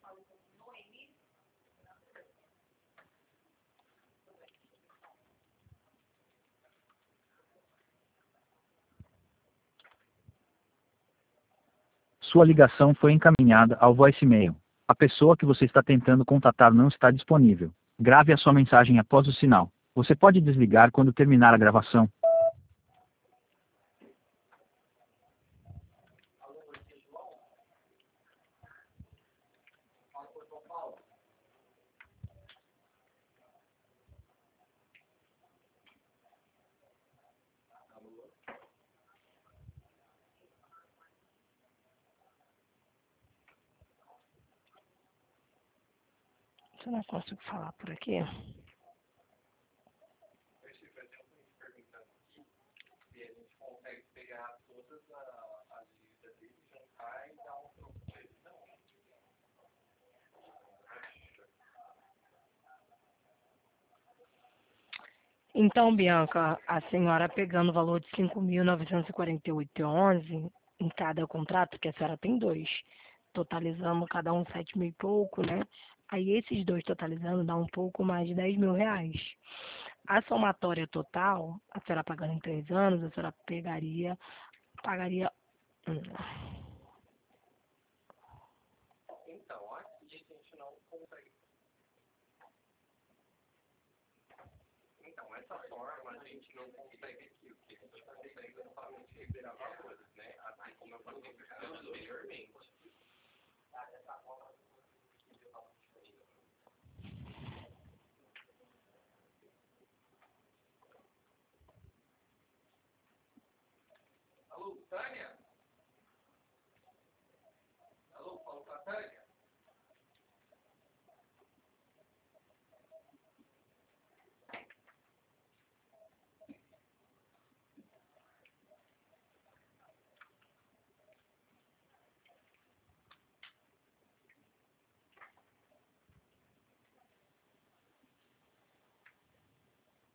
Sua ligação foi encaminhada ao voicemail. A pessoa que você está tentando contatar não está disponível. Grave a sua mensagem após o sinal. Você pode desligar quando terminar a gravação. Eu não consigo falar por aqui. Então, Bianca, a senhora pegando o valor de 5.948,11 em cada contrato, que a senhora tem dois, totalizando cada um 7 mil e pouco, né? Aí esses dois totalizando dá um pouco mais de 10 mil reais. A somatória total, a senhora pagando em 3 anos, a senhora pagaria. hum, Tânia?